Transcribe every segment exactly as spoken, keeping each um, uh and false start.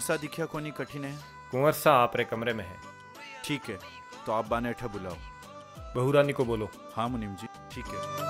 सा दिखिया कोनी कठिन है। कुंवर सा आप रे कमरे में है। ठीक है, तो आप बाने अठा बुलाओ। बहुरानी को बोलो। हाँ मुनीम जी, ठीक है।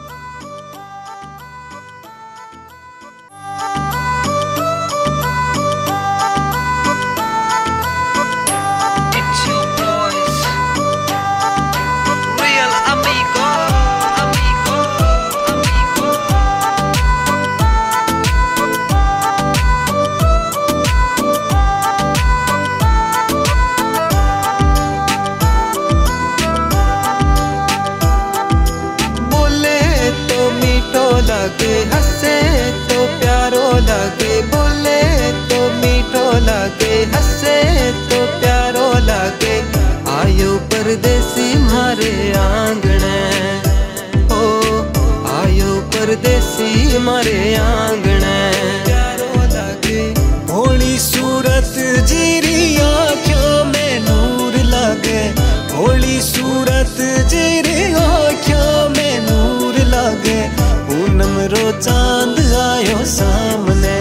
लगे हंसे तो प्यारो लगे, बोले तो मीठो लगे, हंसे तो प्यारो लगे। आयो परदेसी मारे आंगणे, ओ आयो परदेसी मारे आंगणे। प्यारो लगे भोली सूरत जीरी आँखों में नूर लगे, भोली सूरत जीरी आँखों में नूर लगे। पूनम रो चांद आयो सामने,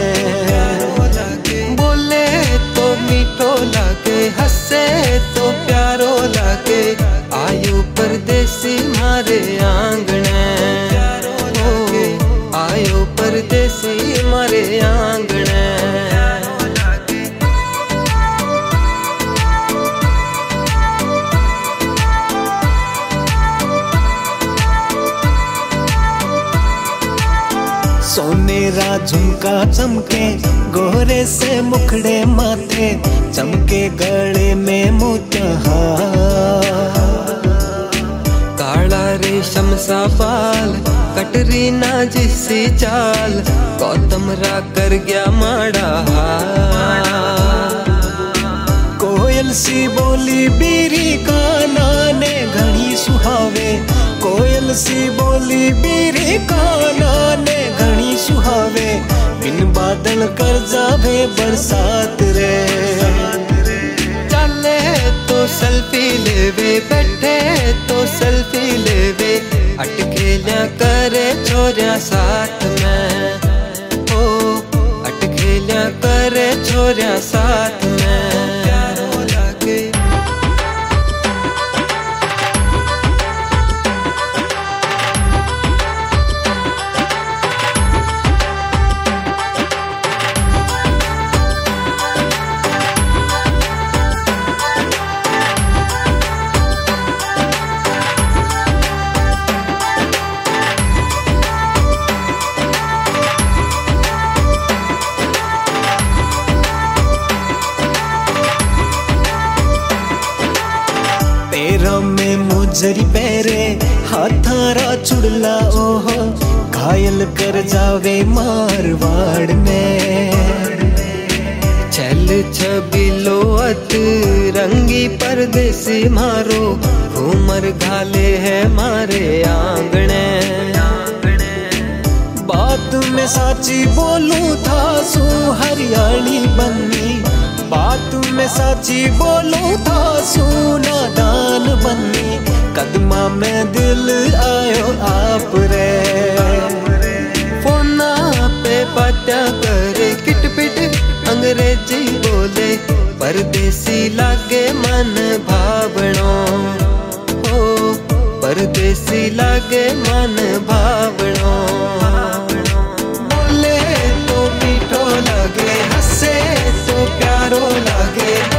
बोले तो मीठो लगे, हंसे तो प्यारो लगे। आयो परदेसी मारे आंगणे, ओ आयो परदेसी मारे आंगणे। सोनेरा झुमका चमके गोरे से मुखड़े माथे, चमके गले में मोतियाहार। काला रेशम सा बाल, कटरीना जिसी चाल, गौतम रा कर गया माड़ा हाल। कोयल सी बोली बीरी काना ने घड़ी सुहावे, कोयल सी बोली बीरी काना ने घड़ी सुहावे। बिन बादल कर जावे बरसात रे, चले तो सेल्फी लेवे, बैठे तो सेल्फी लेवे। अटखेलिया करे छोरिया साथ में, ओ अटखेलिया करे छोरिया साथ में। प्यारो लगे पैरों में मुजरी पैरे, हाथारा चुड़ला ओहो, घायल कर जावे मारवाड़ में। छल छबिलो अत रंगी परदेसी मारो, घूमर घाले है मारे आंगणे। बात में साची बोलूं था सू हरियाली बन्नी, बात में साची बोलूं था सुना दान बन्नी। कदमा में दिल आयो आप रे, फोना पे बात्या करे किट पिट अंग्रेजी बोले। परदेसी लागे मन भावणो, ओ परदेसी लागे मन भावणो। बोले तो मीठो लगे, हंसे तो प्यारो लगे।